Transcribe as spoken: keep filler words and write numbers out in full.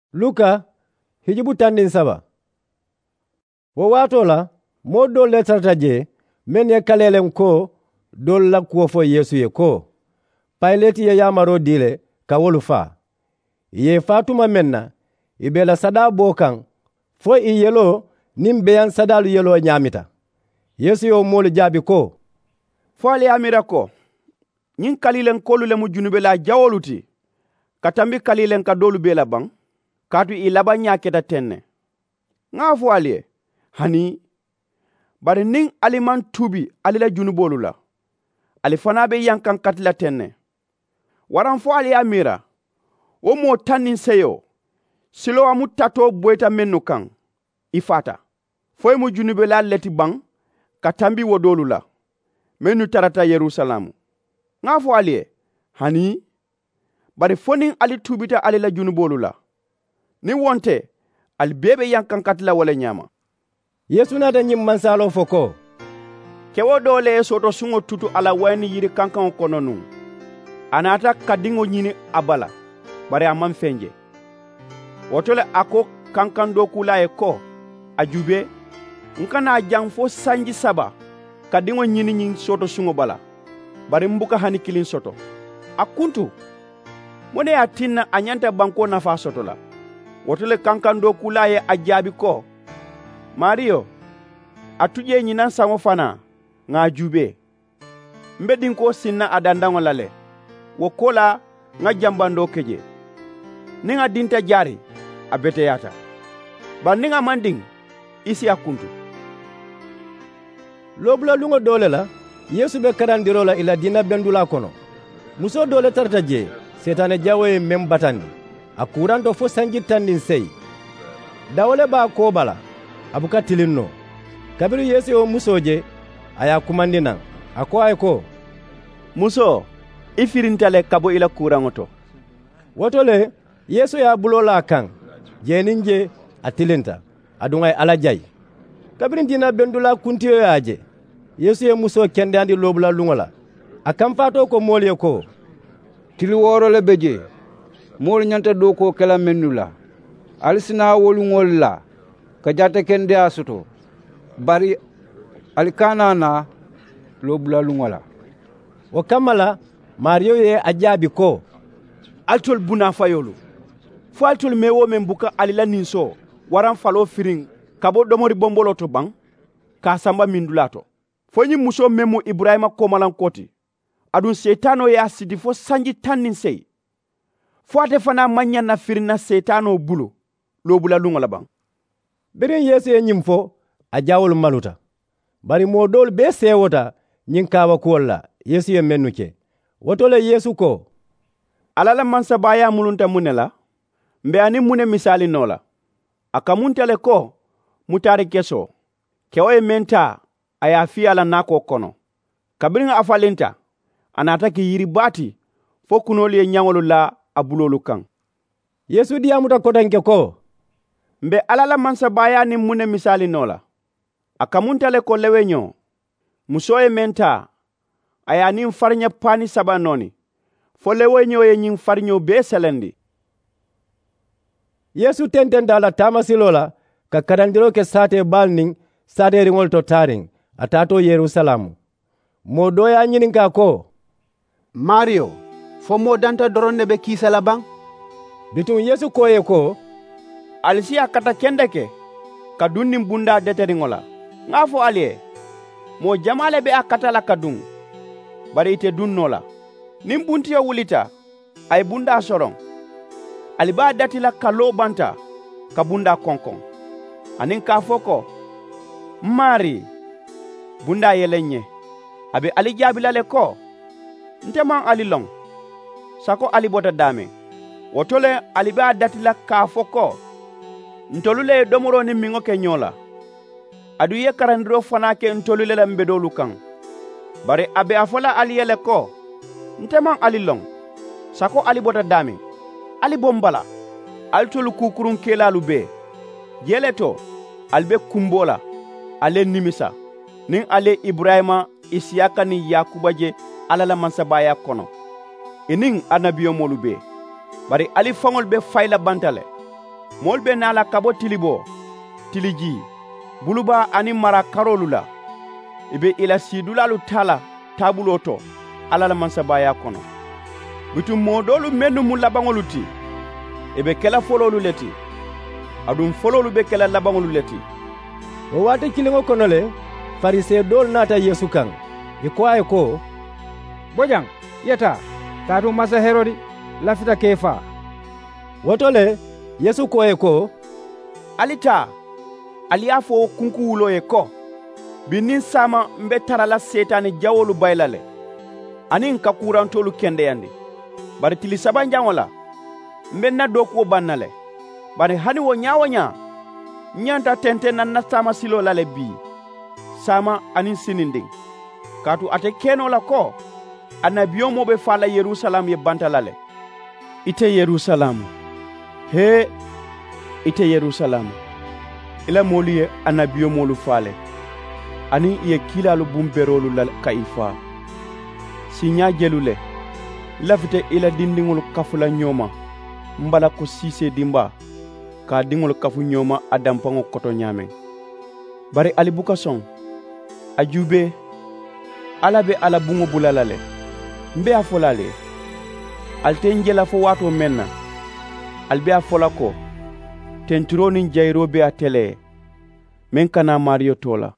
Luka hijibu tandin saba. Wo wato la mo dol le tarta je men ye kalelen ko dol la kuwo fo Yesu ye ko Pilate ye yamaro dile ka wolu fa ye fatuma menna ibela sada bo kan fo i yelo nim beyan sadalu yelo nyamita. Yesu yo molu jabi ko fo ali amira ko nyin kalilen kolu le mu junube la jawoluti katambi kalilen ka dolu bela bang katu i laba nyaketa tenne nga fo ali hani bari ning aliman tubi alila junubolu la ali fana be yankan katla tenne waran fo ali amira wo mo tanin seyo silo amu tato boyta mennu kan ifata fo mu junube la leti bang katambi wodolu la mennu tarata Yerusalemu nga fo ali hani bari fonin ali tubita alila junubolu la ni wonte al bebe yankan katla wala nyama. Yesu nata nyim mansalo foko kewo dole soto sungo tutu ala wayni yiri kankan kono nun anata kadingo nyini abala bari amman fenje wotole ako kankan do kula e ko ajube nkana jang fo sanji saba kadingo nyini nyin soto sungo bala bari mbuka hani kilin soto akuntu mone atinna anyanta banko nafa soto la wotole kankan do kula e ajabi ko Mario atuje nyina sango fana nga jube mbedin ko sinna adandango lale wokola nga jambando keje ninga dinta jari abete yata ba ninga manding isi akuntu lobla lungo dole la Yesu be karandiro la ila dina bendula kono muso dole tarta je setane jawe mem batandi akuranto fo sanji tandin sei dawole ba ko bala abuka tilinno kabiru Yesu yo musoje aya kumandina ako ay ko muso ifirintale kabo ila kurangoto wotole Yesu ya bulola kan jeninje atilinta adungay alajay kabirin dina bendula kuntiyo yaje Yesu ye muso kende andi lobula lungola akam fato ko molye ko tili woro le beje mol nyanta do ko kala menula alisina wolu ngolla ka jate kende asuto bari alikana na lobula lungola o kamala Mario ye ajabi ko altol buna fayolu fo altol mewo men buka alila ninso waran falo firing kabo domori bombolo to bang ka samba mindulato fo nyi muso memo Ibrahima komalan koti adun setano ya sidi fo sanji tannin sei fo ate fana manya na firina setano bulu lobula lungola bang beren Yesu ye nyimfo a jawol maluta bari modol be sewota nyin kawa kuolla Yesu ye mennuke wotole Yesu ko alala mansa baya mulunta munela mbe ani mune misali nola akamuntele ko mutari keso kewe menta aya fi ala nako kono kabiringa afalenta anata ki yiri bati fo kunoli e nyangolu la abulolu kan Yesu diamuta kotanke ko mbe alala mansa baya ni mune misali nola akamuntale ko lewenyo musoye menta aya nin farnya pani saba noni fo lewenyo ye nyin farnyo be selendi Yesu tenten dala tamasilola ka karandiro ke sate balning sate ringol to taring atato Yerusalemu modo ya nyininka ko Mario fo mo danta doronne be kisala bang bitun Yesu koye ko alisiya kata kendeke ka dunnin bunda deteringola nga fo alie mo jamale be akata la kadun bari ite dunnola nim buntiyo wulita ay bunda soron aliba datila kalo banta ka bunda konkon anin ka foko mari bunda yelenye abe ali jabilale ko nteman ali long sako ali bota dame wotole aliba datila ka foko ntolule domoro ni mingo ke nyola adu ye karandiro fana ke ntolule la mbedolu kan bare abe afola ali yele ko nteman ali long sako ali bota dame ali bombala altolu kukurun kelalu be yeleto albe kumbola ale nimisa nin ale Ibrahima Isiyaka ni Yakuba je alala mansabaya kono inin anabiyo molu be bari ali fangol be fayla bantale moolu be naa la ka bo tilibo tiliji buluba ani mara karolu la i be i la siidulalu taa la taabuloo to ala la mansabaya kono bitum moo doolu mennu mu labaŋolu ti i be kela fololu le ti aduŋ fololu be kela labaŋolu le ti. wo waati kiliŋo kono le farisee doolu naata yesu kaŋ i ko a ye ko bojaŋ yeta kaatu masa herodi lafita ke faa. woto le yesu ko ye ko ali taa ali y'a fo wo kunkuwulo ye ko bi niŋ saama mbe tara la setaani jawolu bayila le aniŋ ka kurantolu kendeyandi bari tili sabanjaŋo la mbe na dookuwo banna le bari hani wo ɲaa wo ɲaa ɲanta tente na na saama silo la le bii saama aniŋ sinindiŋ kaatu ate keno la ko annabiyo moo be faa la yerusalem ye banta la le. ite yerusalem hee ite yerusalem ila moolu ye annabiyo moolu faa le aniŋ i ye kiilaalu bunberolu la ka i faa siɲaa jelu le lafita i la dindiŋolu kafu la ɲooma mbala ko siisee dinba ka diŋolu kafu ɲooma a danpaŋo koto ɲaameŋ bari ali buka soŋ a juube ala be ala buŋo bula la le mbe a fola le ali te njela fo waato meŋ na ali be a fola ko tenturo niŋ jayiro be a tele meŋ kana maariyo to la